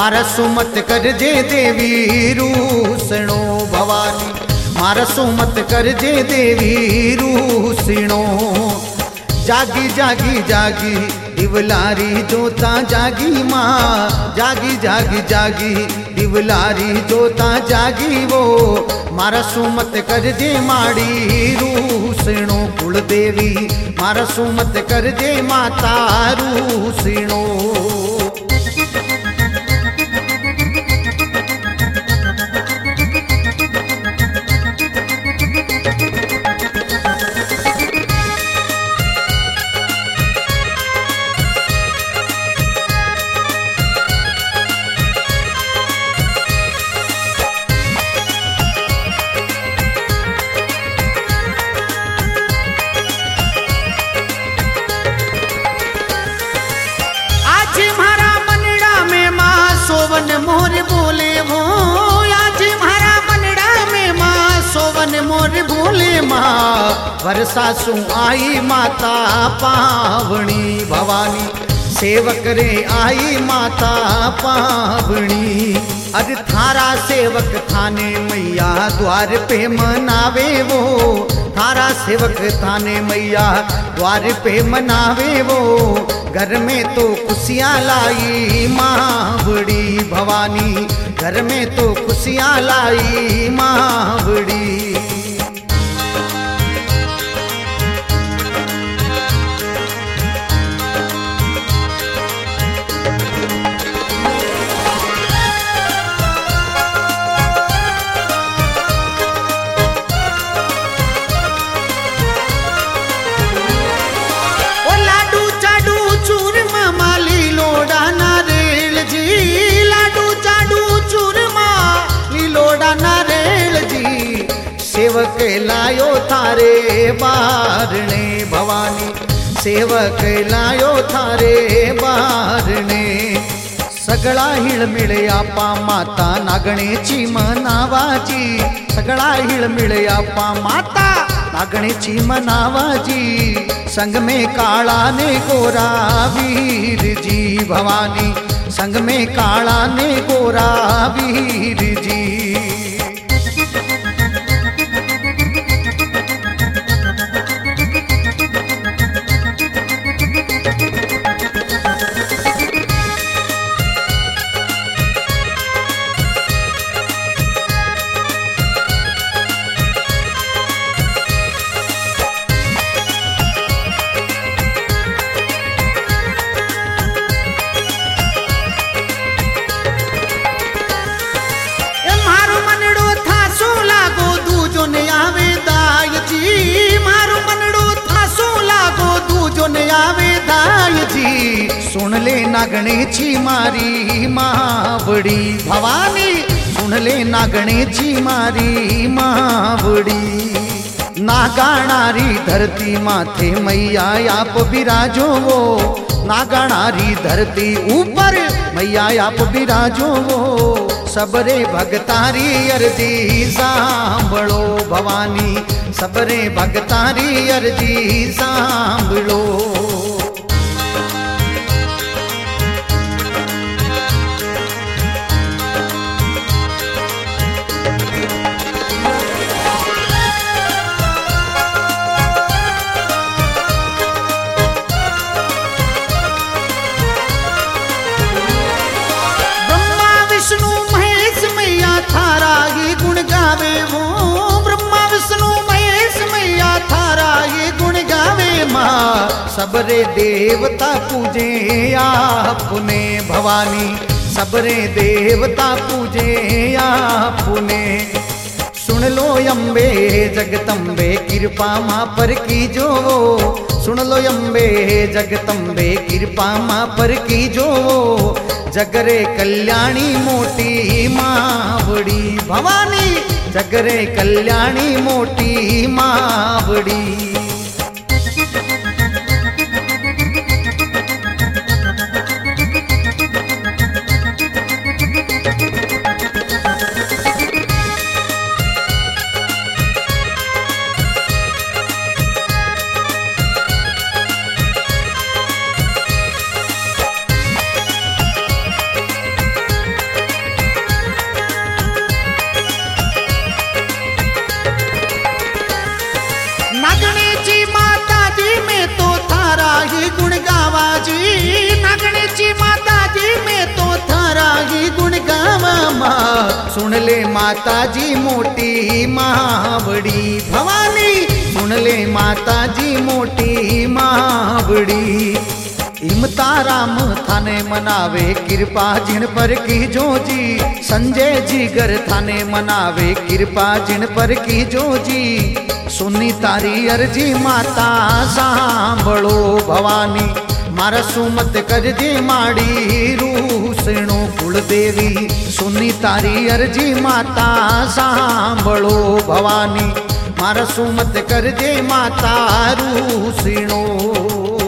मारा सुमत कर जे देवी रूसणो भवानी, मारा सुमत कर जे देवी रूसणो। जागी जागी जागी दिवलारी जोता जागी माँ, जागी जागी जागी दिवलारी जोता जागी वो। मारा सुमत कर जे माड़ी रूसणो कुल देवी, मारा सुमत कर जे माता रूसणो। सोवन मोर बोले वो, आज म्हारा मनड़ा में माँ सोवन मोर बोले माँ। वर्षा सु आई माता पावनी भवानी, सेवक रे आई माता पावनी। अज थारा सेवक थाने मैया द्वार पे मनावे वो, थारा सेवक थाने मैया द्वार पे मनावे वो। घर में तो खुशियाँ लाई माँ बड़ी भवानी, घर में तो खुशियाँ लाई माँ बड़ी। सेवक लायो थारे बारणे भवानी, सेवक लायो थारे बारणे। सगळा हिळमिळ आपा माता नागणेची मनावाची, सगळा हिळमिळ आपा माता नागणेची मनावाची। संग में काळा ने गोरा वीर जी भवानी, संग में काळा ने गोरा वीर जी। सुन ले नागणेची मारी माँ बड़ी भवानी, सुन ले नागणेची मारी माँ बड़ी। नागाणारी धरती माथे मैया आप बिराजो वो, नागाणारी धरती ऊपर मैया आप बिराजो वो। सबरे भगतारी अर्जी सांभळो भवानी, सबरे भगतारी अर्जी सांभळो। सबरे देवता पूजे आपने भवानी, सबरे देवता पूजे आपने। सुन लो अम्बे जगदम्बे कृपा माँ पर की जो, सुन लो अम्बे जगदम्बे कृपा माँ पर की जो। जगरे कल्याणी मोटी माँ बड़ी भवानी, जगरे कल्याणी मोटी माँ बड़ी। ची माता जी मैं तो थारा ही गुण गावा माँ। सुन ले माता जी मोटी महाबड़ी भवानी, सुन ले माता जी मोटी महाबड़ी। इमता राम थाने मनावे कृपा जिन पर की जो जी, संजय जी घर थाने मनावे कृपा जिन पर की जो जी। सुनी तारी अर्जी माता सांभळो भवानी, मारा सुमत कर दे माड़ी रूसणो कुलदेवी। सुनी तारी अर्जी माता सांभळो भवानी, मारा सुमत कर दे माता रूसणो।